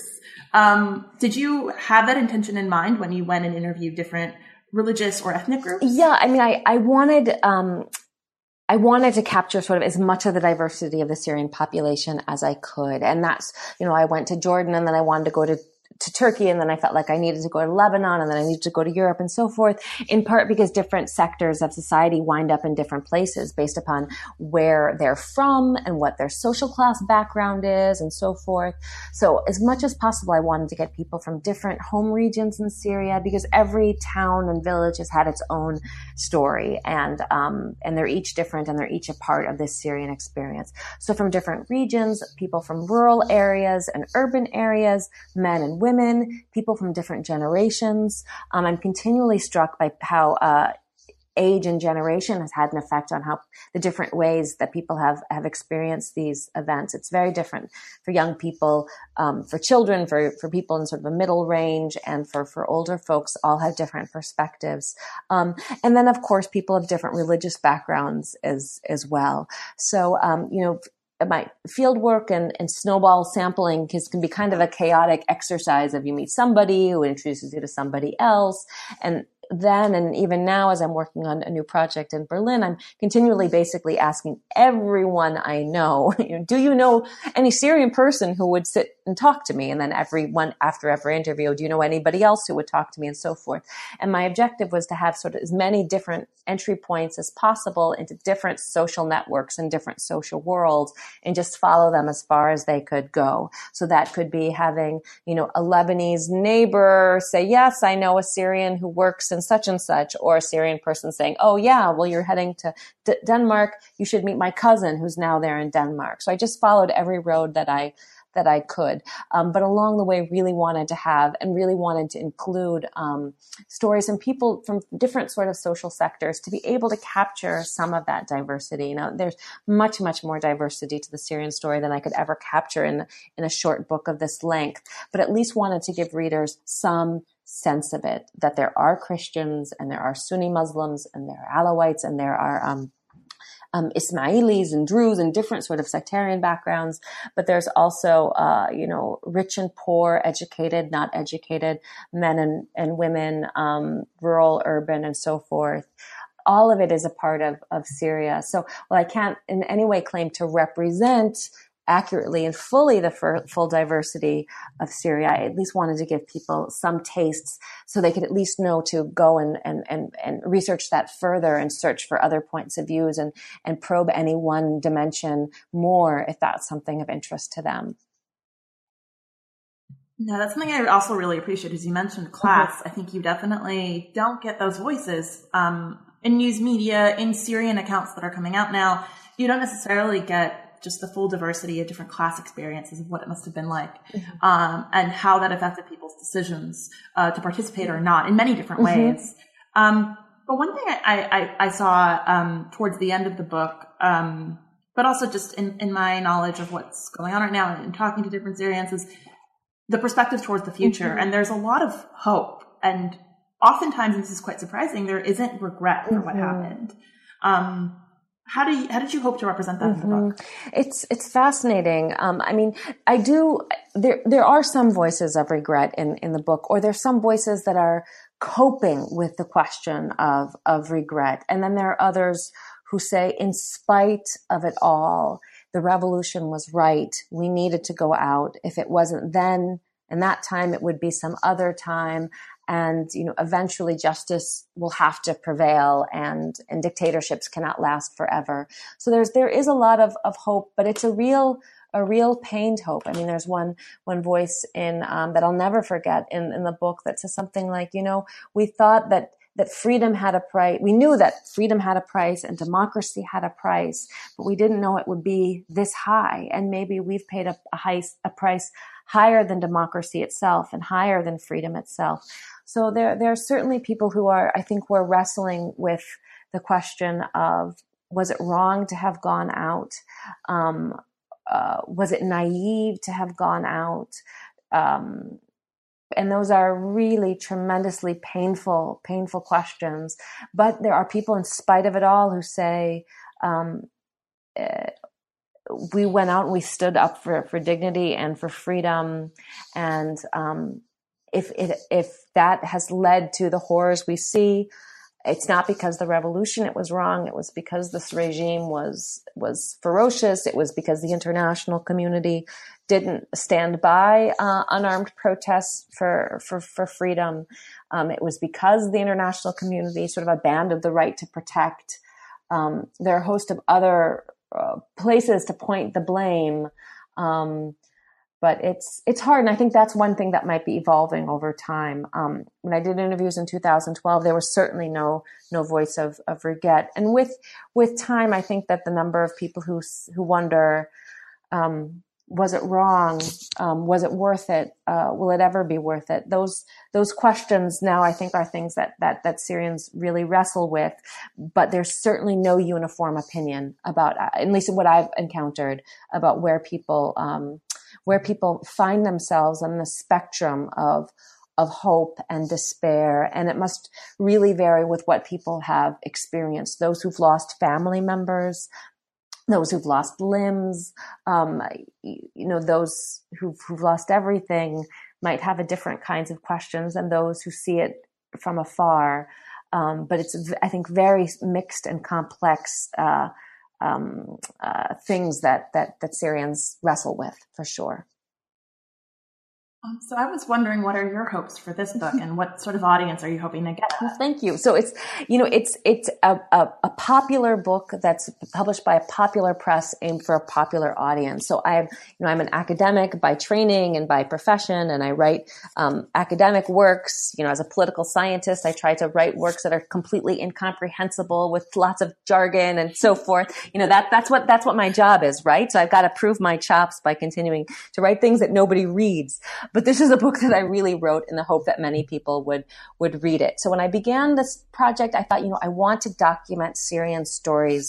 S3: Um, did you have that intention in mind when you went and interviewed different religious or ethnic groups?
S4: Yeah, I mean, I, I wanted, um, I wanted to capture sort of as much of the diversity of the Syrian population as I could. And that's, you know, I went to Jordan, and then I wanted to go to to Turkey, and then I felt like I needed to go to Lebanon, and then I needed to go to Europe, and so forth, in part because different sectors of society wind up in different places based upon where they're from and what their social class background is, and so forth. So as much as possible, I wanted to get people from different home regions in Syria, because every town and village has had its own story, and um, and they're each different, and they're each a part of this Syrian experience. So from different regions, people from rural areas and urban areas, men and women, women, people from different generations. Um, I'm continually struck by how uh, age and generation has had an effect on how the different ways that people have, have experienced these events. It's very different for young people, um, for children, for, for people in sort of a middle range, and for, for older folks, all have different perspectives. Um, and then, of course, people of different religious backgrounds as, as well. So, um, you know, my field work and, and snowball sampling can be kind of a chaotic exercise of you meet somebody who introduces you to somebody else. And then, and even now, as I'm working on a new project in Berlin, I'm continually basically asking everyone I know, you know, do you know any Syrian person who would sit and talk to me? And then everyone, after every interview, do you know anybody else who would talk to me, and so forth? And my objective was to have sort of as many different entry points as possible into different social networks and different social worlds, and just follow them as far as they could go. So that could be having, you know, a Lebanese neighbor say, yes, I know a Syrian who works in such and such, or a Syrian person saying, oh yeah, well, you're heading to D- Denmark. You should meet my cousin who's now there in Denmark. So I just followed every road that I that I could. Um, but along the way, really wanted to have and really wanted to include um, stories and people from different sort of social sectors to be able to capture some of that diversity. Now, there's much, much more diversity to the Syrian story than I could ever capture in, in a short book of this length, but at least wanted to give readers some sense of it, that there are Christians and there are Sunni Muslims and there are Alawites and there are um, um, Ismailis and Druze and different sort of sectarian backgrounds. But there's also, uh, you know, rich and poor, educated, not educated, men and, and women, um, rural, urban, and so forth. All of it is a part of, of Syria. So while I can't in any way claim to represent accurately and fully the full diversity of Syria, I at least wanted to give people some tastes so they could at least know to go and, and, and, and research that further and search for other points of views and, and probe any one dimension more if that's something of interest to them.
S3: No, that's something I also really appreciate. As you mentioned class, mm-hmm. I think you definitely don't get those voices um, in news media, in Syrian accounts that are coming out now. You don't necessarily get just the full diversity of different class experiences of what it must have been like, mm-hmm. um, and how that affected people's decisions uh, to participate or not in many different mm-hmm. ways. Um, but one thing I, I, I saw um, towards the end of the book, um, but also just in, in my knowledge of what's going on right now and talking to different Syrians, is the perspective towards the future. Mm-hmm. And there's a lot of hope. And oftentimes, and this is quite surprising, there isn't regret for mm-hmm. what happened. Um, How do you, how did you hope to represent that mm-hmm. in the book?
S4: It's, it's fascinating. Um, I mean, I do, there, there are some voices of regret in, in the book, or there's some voices that are coping with the question of, of regret. And then there are others who say, in spite of it all, the revolution was right. We needed to go out. If it wasn't then, and that time, it would be some other time. And, you know, eventually justice will have to prevail, and, and dictatorships cannot last forever. So there's, there is a lot of, of hope, but it's a real, a real pained hope. I mean, there's one, one voice in, um, that I'll never forget in, in the book that says something like, you know, we thought that, that freedom had a price. We knew that freedom had a price and democracy had a price, but we didn't know it would be this high. And maybe we've paid a, a high, a price higher than democracy itself and higher than freedom itself. So there, there are certainly people who are, I think, we're wrestling with the question of, was it wrong to have gone out? Um, uh, was it naive to have gone out? Um, and those are really tremendously painful, painful questions. But there are people, in spite of it all, who say, um, uh, we went out and we stood up for, for dignity and for freedom. And, um, If it, if that has led to the horrors we see, it's not because the revolution it was wrong. It was because this regime was was ferocious. It was because the international community didn't stand by uh, unarmed protests for for for freedom. Um, it was because the international community sort of abandoned the right to protect. Um, there are a host of other uh, places to point the blame. Um, But it's it's hard, and I think that's one thing that might be evolving over time. Um, when I did interviews in two thousand twelve, there was certainly no no voice of of regret. And with with time, I think that the number of people who who wonder, um, was it wrong? Um, was it worth it? Uh, will it ever be worth it? Those those questions now, I think, are things that that that Syrians really wrestle with. But there's certainly no uniform opinion about, at least what I've encountered, about where people. Um, where people find themselves on the spectrum of of hope and despair. And it must really vary with what people have experienced. Those who've lost family members, those who've lost limbs, um, you know, those who've, who've lost everything might have a different kinds of questions than those who see it from afar. Um, but it's, I think, very mixed and complex uh Um, uh, things that, that, that Syrians wrestle with, for sure.
S3: Um, so I was wondering, what are your hopes for this book, and what sort of audience are you hoping to get?
S4: Well, thank you. So it's, you know, it's, it's a, a, a popular book that's published by a popular press aimed for a popular audience. So I, you know, I'm an academic by training and by profession, and I write, um, academic works. You know, as a political scientist, I try to write works that are completely incomprehensible with lots of jargon and so forth. You know, that, that's what, that's what my job is, right? So I've got to prove my chops by continuing to write things that nobody reads. But this is a book that I really wrote in the hope that many people would, would read it. So when I began this project, I thought, you know, I want to document Syrian stories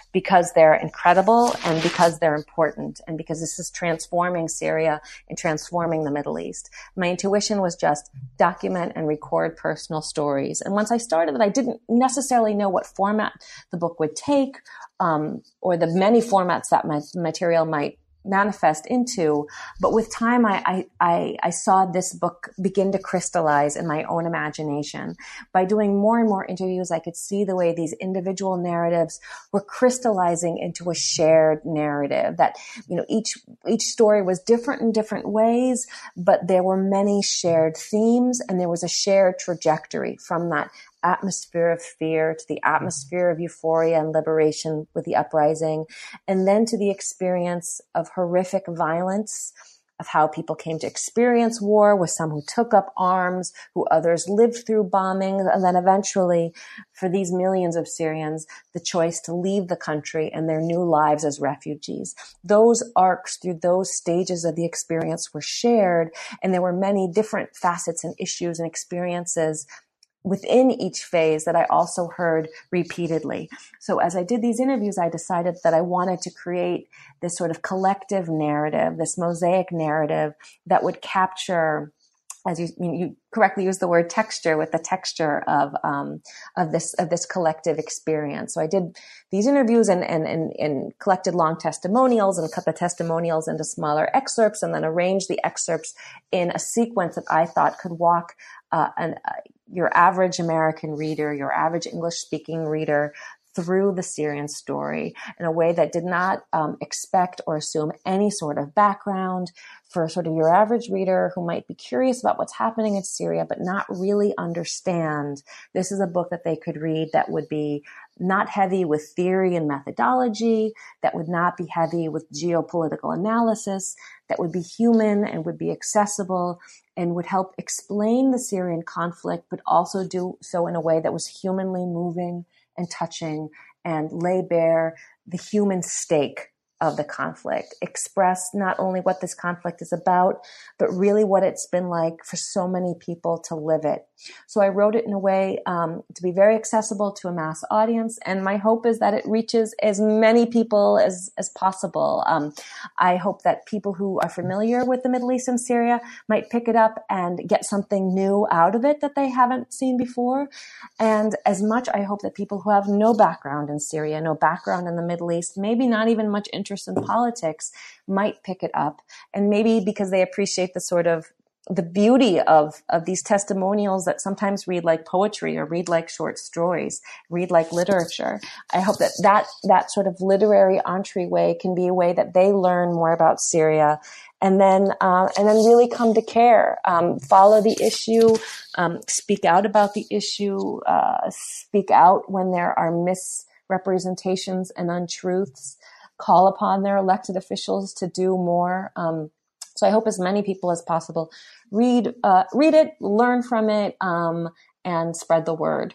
S4: because they're incredible and because they're important and because this is transforming Syria and transforming the Middle East. My intuition was just document and record personal stories. And once I started it, I didn't necessarily know what format the book would take, um, or the many formats that my material might manifest into. But with time, I, I, I saw this book begin to crystallize in my own imagination. By doing more and more interviews, I could see the way these individual narratives were crystallizing into a shared narrative, that, you know, each, each story was different in different ways, but there were many shared themes and there was a shared trajectory from that atmosphere of fear to the atmosphere of euphoria and liberation with the uprising, and then to the experience of horrific violence, of how people came to experience war, with some who took up arms, who others lived through bombing, and then eventually, for these millions of Syrians, the choice to leave the country and their new lives as refugees. Those arcs through those stages of the experience were shared, and there were many different facets and issues and experiences within each phase that I also heard repeatedly. So as I did these interviews, I decided that I wanted to create this sort of collective narrative, this mosaic narrative that would capture, as you, you correctly used the word texture, with the texture of um, of this of this collective experience. So I did these interviews and and and, and collected long testimonials and cut the testimonials into smaller excerpts, and then arranged the excerpts in a sequence that I thought could walk uh, an uh, your average American reader, your average English-speaking reader through the Syrian story in a way that did not um, expect or assume any sort of background, for sort of your average reader who might be curious about what's happening in Syria, but not really understand. This is a book that they could read that would be not heavy with theory and methodology, that would not be heavy with geopolitical analysis, that would be human and would be accessible and would help explain the Syrian conflict, but also do so in a way that was humanly moving and touching, and lay bare the human stake of the conflict, express not only what this conflict is about, but really what it's been like for so many people to live it. So I wrote it in a way um, to be very accessible to a mass audience, and my hope is that it reaches as many people as, as possible. Um, I hope that people who are familiar with the Middle East and Syria might pick it up and get something new out of it that they haven't seen before. And as much, I hope that people who have no background in Syria, no background in the Middle East, maybe not even much interest in politics, might pick it up. And maybe because they appreciate the sort of the beauty of, of these testimonials that sometimes read like poetry or read like short stories, read like literature. I hope that that, that sort of literary entryway can be a way that they learn more about Syria, and then, uh, and then really come to care, um, follow the issue, um, speak out about the issue, uh, speak out when there are misrepresentations and untruths, call upon their elected officials to do more. Um, so I hope as many people as possible read, uh, read it, learn from it, um, and spread the word.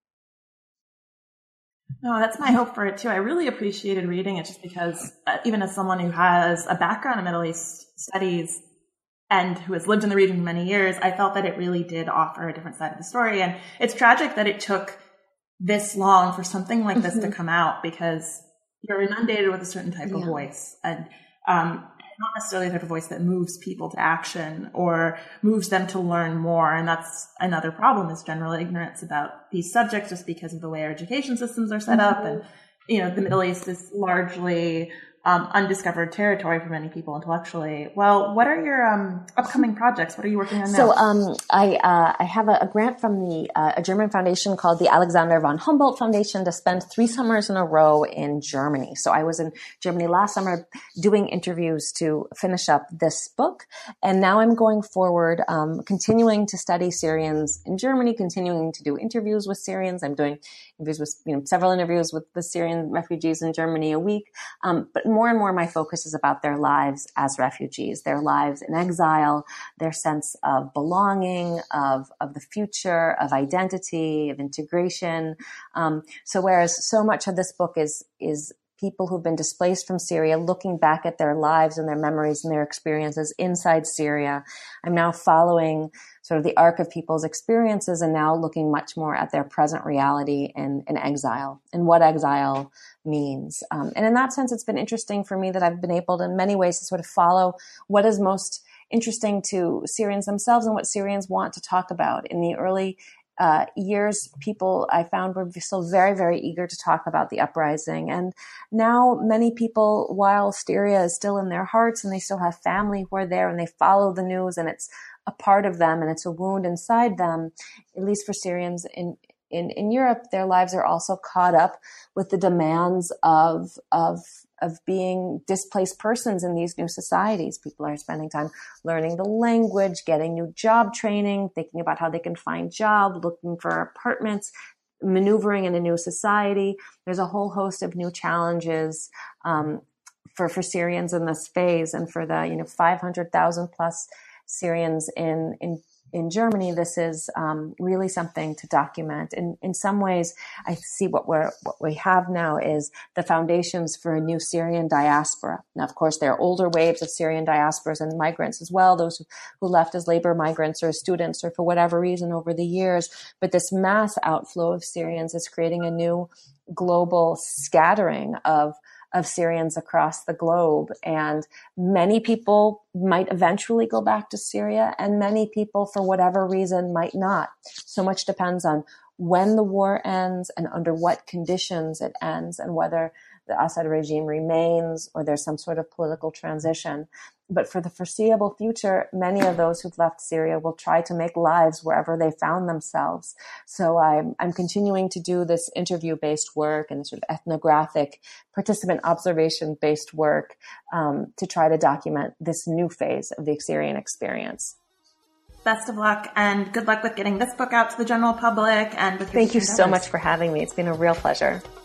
S3: No, that's my hope for it too. I really appreciated reading it just because uh, even as someone who has a background in Middle East studies and who has lived in the region for many years, I felt that it really did offer a different side of the story. And it's tragic that it took this long for something like this mm-hmm. to come out, because you're inundated with a certain type yeah. of voice, and um, not necessarily the type of voice that moves people to action or moves them to learn more. And that's another problem, is general ignorance about these subjects, just because of the way our education systems are set mm-hmm. up. And, you know, the Middle East is largely um, undiscovered territory for many people intellectually. Well, what are your um, upcoming projects? What are you working on now?
S4: So um, I uh, I have a, a grant from the uh, a German foundation called the Alexander von Humboldt Foundation to spend three summers in a row in Germany. So I was in Germany last summer doing interviews to finish up this book, and now I'm going forward, um, continuing to study Syrians in Germany, continuing to do interviews with Syrians. I'm doing interviews with you know several interviews with the Syrian refugees in Germany a week, um, but more and more my focus is about their lives as refugees, their lives in exile, their sense of belonging, of, of the future, of identity, of integration. Um, so whereas so much of this book is, is people who've been displaced from Syria, looking back at their lives and their memories and their experiences inside Syria. I'm now following sort of the arc of people's experiences and now looking much more at their present reality in, in exile and what exile means. Um, and in that sense, it's been interesting for me that I've been able to, in many ways, to sort of follow what is most interesting to Syrians themselves and what Syrians want to talk about. In the early uh, years, people I found were still very, very eager to talk about the uprising. And now many people, while Syria is still in their hearts and they still have family who are there and they follow the news and it's a part of them and it's a wound inside them, at least for Syrians in In, in Europe, their lives are also caught up with the demands of, of, of being displaced persons in these new societies. People are spending time learning the language, getting new job training, thinking about how they can find jobs, looking for apartments, maneuvering in a new society. There's a whole host of new challenges, um, for, for Syrians in this phase, and for the, you know, five hundred thousand plus Syrians in, in, In Germany, this is um, really something to document. In in some ways, I see what we're what we have now is the foundations for a new Syrian diaspora. Now, of course, there are older waves of Syrian diasporas and migrants as well, those who, who left as labor migrants or as students or for whatever reason over the years. But this mass outflow of Syrians is creating a new global scattering of of Syrians across the globe. And many people might eventually go back to Syria, and many people, for whatever reason, might not. So much depends on when the war ends and under what conditions it ends, and whether the Assad regime remains or there's some sort of political transition. But for the foreseeable future, many of those who've left Syria will try to make lives wherever they found themselves. So I'm, I'm continuing to do this interview-based work and sort of ethnographic, participant observation-based work um, to try to document this new phase of the Syrian experience.
S3: Best of luck, and good luck with getting this book out to the general public. And with your
S4: Thank you so much for having me. It's been a real pleasure.